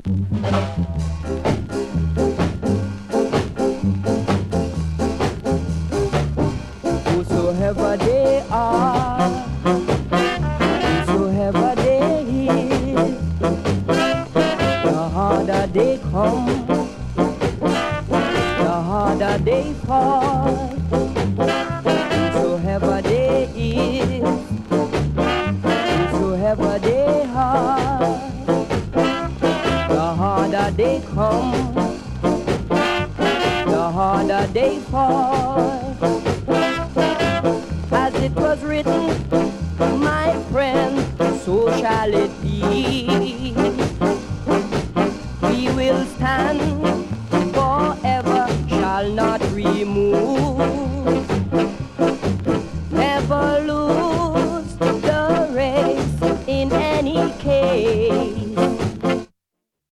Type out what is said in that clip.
Whosoever they are, whosoever they is, the harder they come, the harder they fall. Whosoever they is, whosoever they are, the harder they come, the harder they fall. As it was written, my friend, so shall it be. We will stand